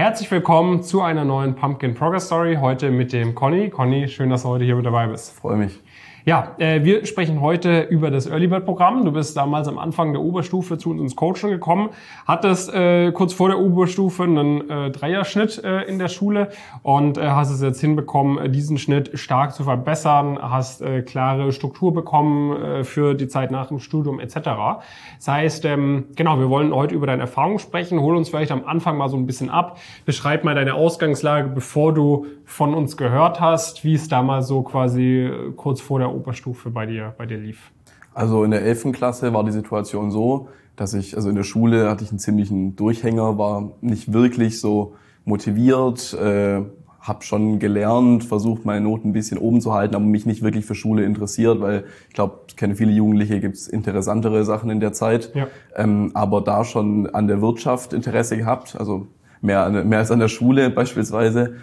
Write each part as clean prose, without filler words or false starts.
Herzlich willkommen zu einer neuen Pumpkin Progress Story. Heute mit dem Conny. Conny, schön, dass du heute hier mit dabei bist. Freue mich. Ja, wir sprechen heute über das Early Bird Programm. Du bist damals am Anfang der Oberstufe zu uns ins Coaching gekommen, hattest kurz vor der Oberstufe einen Dreierschnitt in der Schule und hast es jetzt hinbekommen, diesen Schnitt stark zu verbessern, hast klare Struktur bekommen für die Zeit nach dem Studium etc. Das heißt, genau, wir wollen heute über deine Erfahrungen sprechen. Hol uns vielleicht am Anfang mal so ein bisschen ab. Beschreib mal deine Ausgangslage, bevor du von uns gehört hast, wie es damals so quasi kurz vor der Oberstufe bei dir lief. Also in der 11. Klasse war die Situation so, dass also in der Schule hatte ich einen ziemlichen Durchhänger, war nicht wirklich so motiviert, habe schon gelernt, versucht meine Noten ein bisschen oben zu halten, aber mich nicht wirklich für Schule interessiert, weil ich glaube, ich kenne viele Jugendliche, gibt es interessantere Sachen in der Zeit, ja. Aber da schon an der Wirtschaft Interesse gehabt, also mehr als an der Schule beispielsweise.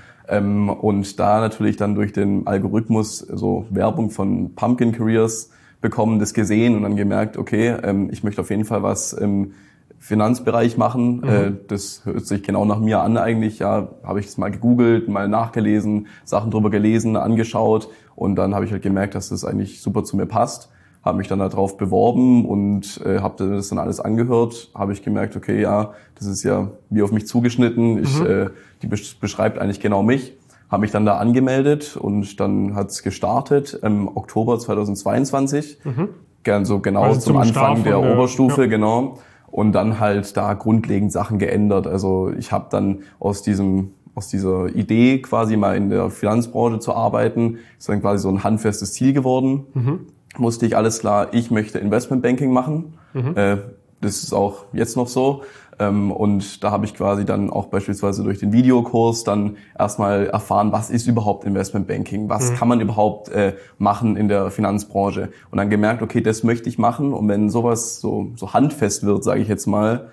Und da natürlich dann durch den Algorithmus so Werbung von Pumpkin Careers bekommen, das gesehen und dann gemerkt, okay, ich möchte auf jeden Fall was im Finanzbereich machen. Das hört sich genau nach mir an eigentlich. Ja, habe ich das mal gegoogelt, mal nachgelesen, Sachen drüber gelesen, angeschaut und dann habe ich halt gemerkt, dass das eigentlich super zu mir passt. Habe mich dann darauf beworben und habe das dann alles angehört. Habe ich gemerkt, okay, ja, das ist ja wie auf mich zugeschnitten. Die beschreibt eigentlich genau mich. Habe mich dann da angemeldet und dann hat's gestartet im Oktober 2022. So genau also zum Anfang der Oberstufe, ja. Genau. Und dann halt da grundlegend Sachen geändert. Also ich habe dann aus dieser Idee quasi mal in der Finanzbranche zu arbeiten, ist dann quasi so ein handfestes Ziel geworden. Musste ich alles klar, ich möchte Investmentbanking machen. Das ist auch jetzt noch so. Und da habe ich quasi dann auch beispielsweise durch den Videokurs dann erstmal erfahren, was ist überhaupt Investmentbanking? Was kann man überhaupt machen in der Finanzbranche? Und dann gemerkt, okay, das möchte ich machen. Und wenn sowas so handfest wird, sage ich jetzt mal,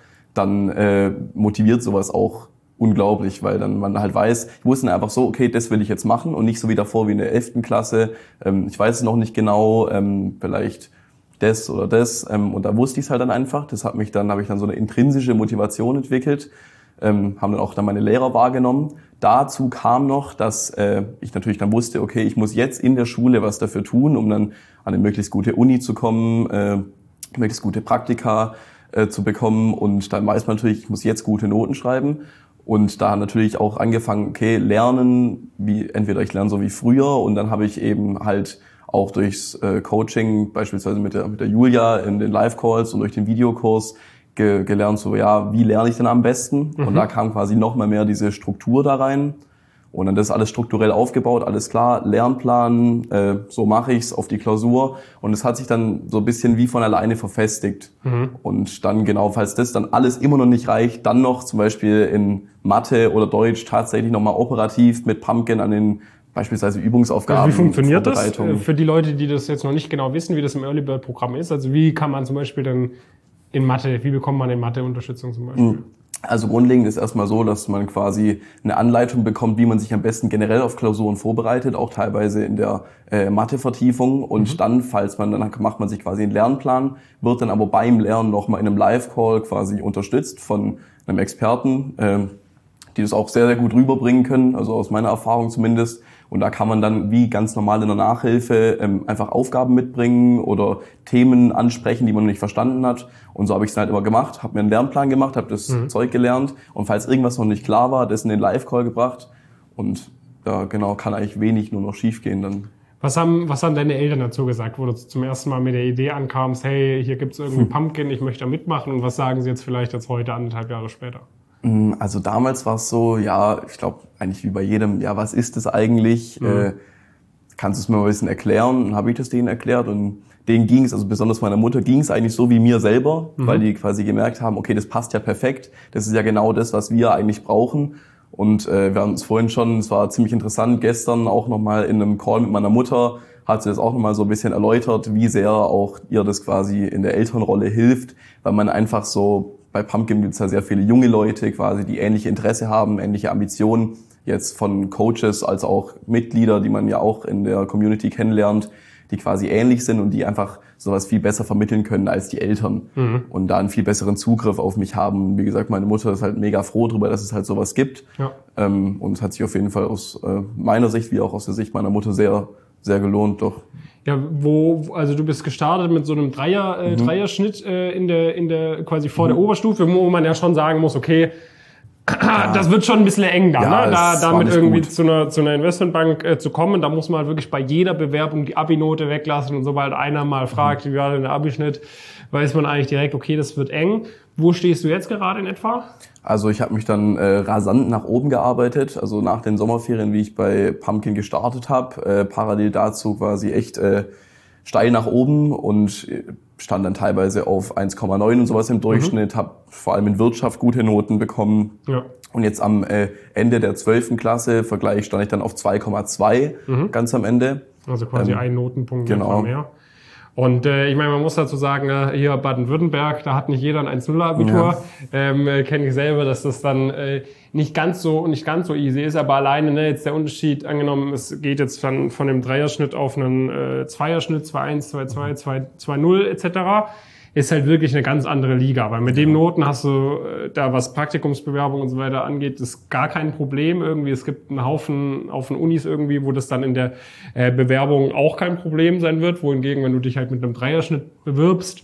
dann motiviert sowas auch unglaublich, weil dann man halt weiß, ich wusste einfach so, okay, das will ich jetzt machen und nicht so wie davor wie in der 11. Klasse. Ich weiß es noch nicht genau, vielleicht das oder das. Und da wusste ich es halt dann einfach. Habe ich dann so eine intrinsische Motivation entwickelt, haben dann auch meine Lehrer wahrgenommen. Dazu kam noch, dass ich natürlich dann wusste, okay, ich muss jetzt in der Schule was dafür tun, um dann an eine möglichst gute Uni zu kommen, möglichst gute Praktika zu bekommen. Und dann weiß man natürlich, ich muss jetzt gute Noten schreiben. Und da natürlich auch angefangen, okay, lernen, entweder ich lerne so wie früher und dann habe ich eben halt auch durchs Coaching, beispielsweise mit der Julia in den Live-Calls und durch den Videokurs gelernt, so ja, wie lerne ich denn am besten? Und da kam quasi noch mal mehr diese Struktur da rein. Und dann das alles strukturell aufgebaut, alles klar, Lernplan, so mache ich's auf die Klausur. Und es hat sich dann so ein bisschen wie von alleine verfestigt. Und dann genau, falls das dann alles immer noch nicht reicht, dann noch zum Beispiel in Mathe oder Deutsch tatsächlich nochmal operativ mit Pumpkin an den beispielsweise Übungsaufgaben. Also wie funktioniert das für die Leute, die das jetzt noch nicht genau wissen, wie das im Early Bird Programm ist? Also wie kann man zum Beispiel dann in Mathe, wie bekommt man in Mathe Unterstützung zum Beispiel? Also grundlegend ist erstmal so, dass man quasi eine Anleitung bekommt, wie man sich am besten generell auf Klausuren vorbereitet, auch teilweise in der Mathe-Vertiefung. Und dann macht man sich quasi einen Lernplan, wird dann aber beim Lernen nochmal in einem Live-Call quasi unterstützt von einem Experten, die das auch sehr, sehr gut rüberbringen können, also aus meiner Erfahrung zumindest. Und da kann man dann wie ganz normal in der Nachhilfe einfach Aufgaben mitbringen oder Themen ansprechen, die man noch nicht verstanden hat. Und so habe ich es halt immer gemacht, habe mir einen Lernplan gemacht, habe das Zeug gelernt und falls irgendwas noch nicht klar war, das in den Live-Call gebracht. Und da genau kann eigentlich wenig nur noch schief gehen dann. Was haben deine Eltern dazu gesagt, wo du zum ersten Mal mit der Idee ankamst, hey, hier gibt's irgendwie Pumpkin, ich möchte da mitmachen und was sagen sie jetzt vielleicht heute 1,5 Jahre später? Also damals war es so, ja, ich glaube eigentlich wie bei jedem, ja, was ist das eigentlich? Kannst du es mir mal ein bisschen erklären? Und habe ich das denen erklärt und denen ging es, also besonders meiner Mutter, ging es eigentlich so wie mir selber, weil die quasi gemerkt haben, okay, das passt ja perfekt, das ist ja genau das, was wir eigentlich brauchen. Und wir haben es vorhin schon, es war ziemlich interessant, gestern auch nochmal in einem Call mit meiner Mutter, hat sie das auch nochmal so ein bisschen erläutert, wie sehr auch ihr das quasi in der Elternrolle hilft, weil man einfach so, bei Pumpkin gibt es ja sehr viele junge Leute quasi, die ähnliche Interesse haben, ähnliche Ambitionen, jetzt von Coaches als auch Mitglieder, die man ja auch in der Community kennenlernt, die quasi ähnlich sind und die einfach sowas viel besser vermitteln können als die Eltern und da einen viel besseren Zugriff auf mich haben. Wie gesagt, meine Mutter ist halt mega froh darüber, dass es halt sowas gibt. Ja. Und es hat sich auf jeden Fall aus meiner Sicht wie auch aus der Sicht meiner Mutter sehr, sehr gelohnt, doch. Ja, also du bist gestartet mit so einem Dreierschnitt in der quasi vor der Oberstufe, wo man ja schon sagen muss, okay, das wird schon ein bisschen eng dann, ja, ne? Damit irgendwie zu einer Investmentbank zu kommen. Da muss man halt wirklich bei jeder Bewerbung die Abi-Note weglassen und sobald einer mal fragt, wie war denn der Abischnitt, weiß man eigentlich direkt, okay, das wird eng. Wo stehst du jetzt gerade in etwa? Also ich habe mich dann rasant nach oben gearbeitet, also nach den Sommerferien, wie ich bei Pumpkin gestartet habe, parallel dazu quasi echt steil nach oben und stand dann teilweise auf 1,9 und sowas im Durchschnitt, habe vor allem in Wirtschaft gute Noten bekommen. Ja. Und jetzt am Ende der 12. Klasse Vergleich stand ich dann auf 2,2 ganz am Ende. Also quasi ein Notenpunkt genau. Mehr. Und ich meine, man muss dazu sagen, hier Baden-Württemberg, da hat nicht jeder ein 1,0-Abitur. Ja. Kenne ich selber, dass das dann nicht ganz so easy ist. Aber alleine jetzt der Unterschied, angenommen, es geht jetzt von dem Dreierschnitt auf einen Zweierschnitt, 2,1, 2,2, 2,0 etc., ist halt wirklich eine ganz andere Liga. Weil mit den Noten hast du da, was Praktikumsbewerbung und so weiter angeht, ist gar kein Problem irgendwie. Es gibt einen Haufen Unis irgendwie, wo das dann in der Bewerbung auch kein Problem sein wird. Wohingegen, wenn du dich halt mit einem Dreierschnitt bewirbst,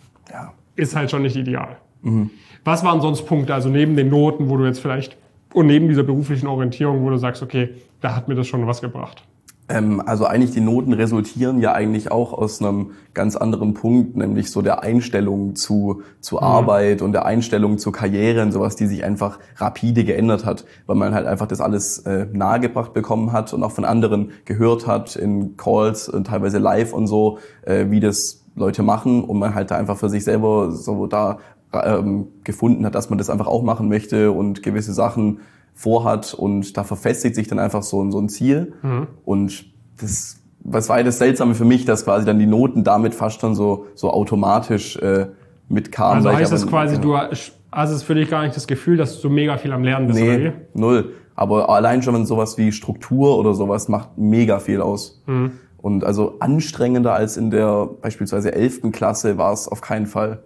ist halt schon nicht ideal. Was waren sonst Punkte, also neben den Noten, wo du jetzt vielleicht, und neben dieser beruflichen Orientierung, wo du sagst, okay, da hat mir das schon was gebracht? Also eigentlich die Noten resultieren ja eigentlich auch aus einem ganz anderen Punkt, nämlich so der Einstellung zu Arbeit und der Einstellung zur Karriere und sowas, die sich einfach rapide geändert hat, weil man halt einfach das alles nahegebracht bekommen hat und auch von anderen gehört hat in Calls und teilweise live und so, wie das Leute machen und man halt da einfach für sich selber so da gefunden hat, dass man das einfach auch machen möchte und gewisse Sachen vorhat und da verfestigt sich dann einfach so ein Ziel. Und was war ja das Seltsame für mich, dass quasi dann die Noten damit fast schon so automatisch mitkamen. Also heißt das quasi, du hast es für dich gar nicht das Gefühl, dass du mega viel am Lernen bist? Nee, oder? Null. Aber allein schon sowas wie Struktur oder sowas macht mega viel aus. Und also anstrengender als in der beispielsweise 11. Klasse war es auf keinen Fall.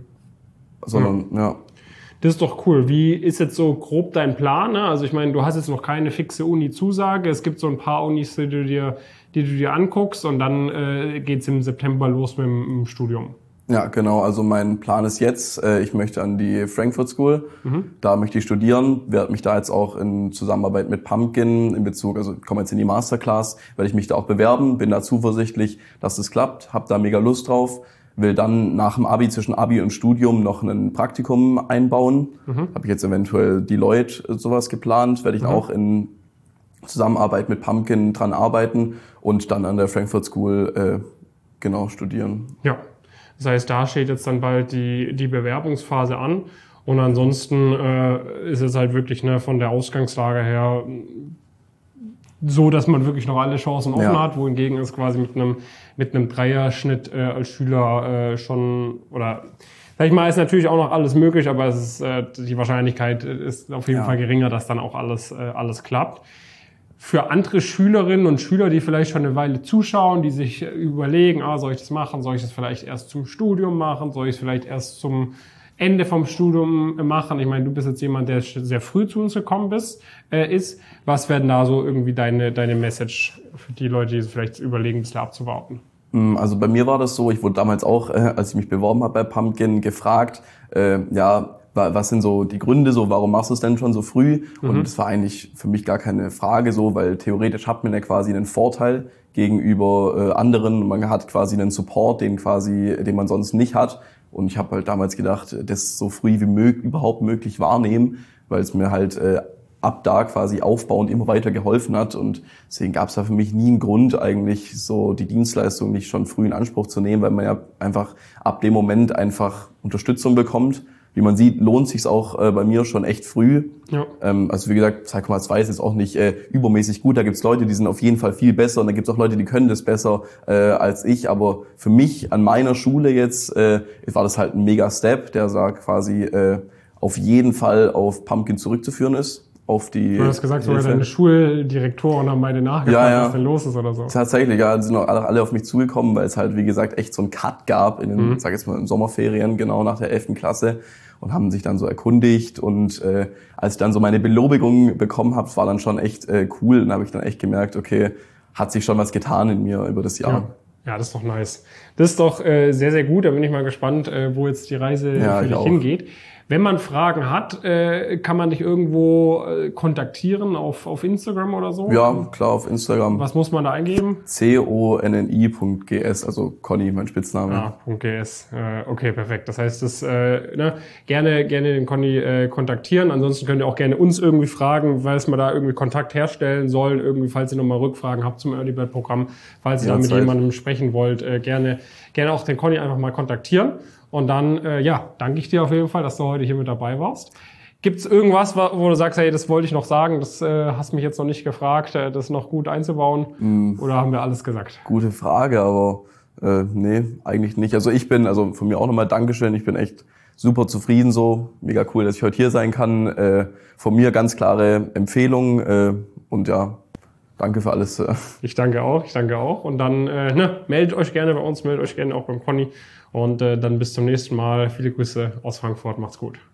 Sondern, ja. Das ist doch cool. Wie ist jetzt so grob dein Plan? Ne? Also ich meine, du hast jetzt noch keine fixe Uni-Zusage. Es gibt so ein paar Unis, die du dir anguckst und dann geht's im September los mit dem Studium. Ja, genau. Also mein Plan ist jetzt, ich möchte an die Frankfurt School. Da möchte ich studieren. Werde mich da jetzt auch in Zusammenarbeit mit Pumpkin in Bezug, also ich komme jetzt in die Masterclass, werde ich mich da auch bewerben. Bin da zuversichtlich, dass es klappt. Hab da mega Lust drauf. Will dann nach dem Abi, zwischen Abi und Studium noch ein Praktikum einbauen. Habe ich jetzt eventuell Deloitte sowas geplant, werde ich auch in Zusammenarbeit mit Pumpkin dran arbeiten und dann an der Frankfurt School studieren. Ja, das heißt, da steht jetzt dann bald die Bewerbungsphase an und ansonsten ist es halt wirklich von der Ausgangslage her so, dass man wirklich noch alle Chancen offen hat, wohingegen es quasi mit einem Dreierschnitt als Schüler schon, oder sag ich mal, ist natürlich auch noch alles möglich, aber es ist, die Wahrscheinlichkeit ist auf jeden Fall geringer, dass dann auch alles klappt. Für andere Schülerinnen und Schüler, die vielleicht schon eine Weile zuschauen, die sich überlegen, soll ich das machen, soll ich das vielleicht erst zum Studium machen, soll ich es vielleicht erst zum Ende vom Studium machen. Ich meine, du bist jetzt jemand, der sehr früh zu uns gekommen ist. Was werden da so irgendwie deine Message für die Leute, die vielleicht überlegen, ein bisschen abzuwarten? Also bei mir war das so, ich wurde damals auch, als ich mich beworben habe bei Pumpkin, gefragt, was sind so die Gründe, so warum machst du es denn schon so früh? Und das war eigentlich für mich gar keine Frage so, weil theoretisch hat man ja quasi einen Vorteil gegenüber anderen. Man hat quasi einen Support, den man sonst nicht hat. Und ich habe halt damals gedacht, das so früh wie überhaupt möglich wahrnehmen, weil es mir halt ab da quasi aufbauend immer weiter geholfen hat. Und deswegen gab es da für mich nie einen Grund, eigentlich so die Dienstleistung nicht schon früh in Anspruch zu nehmen, weil man ja einfach ab dem Moment einfach Unterstützung bekommt. Wie man sieht, lohnt sich's auch bei mir schon echt früh. Ja. Also wie gesagt, 2,2 ist jetzt auch nicht übermäßig gut. Da gibt's Leute, die sind auf jeden Fall viel besser und da gibt's auch Leute, die können das besser als ich. Aber für mich an meiner Schule jetzt war das halt ein Mega-Step, der da quasi auf jeden Fall auf Pumpkin zurückzuführen ist. auf die Du hast gesagt, sogar Hilfe. deine Schuldirektoren haben beide nachgefragt, Ja. was denn los ist oder so. Tatsächlich, ja, sind auch alle auf mich zugekommen, weil es halt, wie gesagt, echt so einen Cut gab in den, sag jetzt mal, in Sommerferien, genau nach der 11. Klasse und haben sich dann so erkundigt und als ich dann so meine Belobigung bekommen habe, war dann schon echt cool und habe ich dann echt gemerkt, okay, hat sich schon was getan in mir über das Jahr. Ja, das ist doch nice. Das ist doch sehr, sehr gut. Da bin ich mal gespannt, wo jetzt die Reise für dich hingeht. Wenn man Fragen hat, kann man dich irgendwo kontaktieren auf Instagram oder so? Ja, klar, auf Instagram. Was muss man da eingeben? CONNI.GS, also Conny, mein Spitzname. Ah, .gs. Okay, perfekt. Das heißt, gerne den Conny kontaktieren. Ansonsten könnt ihr auch gerne uns irgendwie fragen, falls wir da irgendwie Kontakt herstellen sollen. Irgendwie, falls ihr nochmal Rückfragen habt zum Early Bird Programm, falls ihr da mit jemandem sprechen wollt, gerne auch den Conny einfach mal kontaktieren. Und dann, danke ich dir auf jeden Fall, dass du heute hier mit dabei warst. Gibt's irgendwas, wo du sagst, hey, das wollte ich noch sagen, das hast mich jetzt noch nicht gefragt, das noch gut einzubauen? Oder haben wir alles gesagt? Gute Frage, aber nee, eigentlich nicht. Also von mir auch nochmal Dankeschön, ich bin echt super zufrieden so. Mega cool, dass ich heute hier sein kann. Von mir ganz klare Empfehlung und ja, danke für alles. Ich danke auch. Und dann meldet euch gerne bei uns, meldet euch gerne auch beim Conny. Und dann bis zum nächsten Mal. Viele Grüße aus Frankfurt. Macht's gut.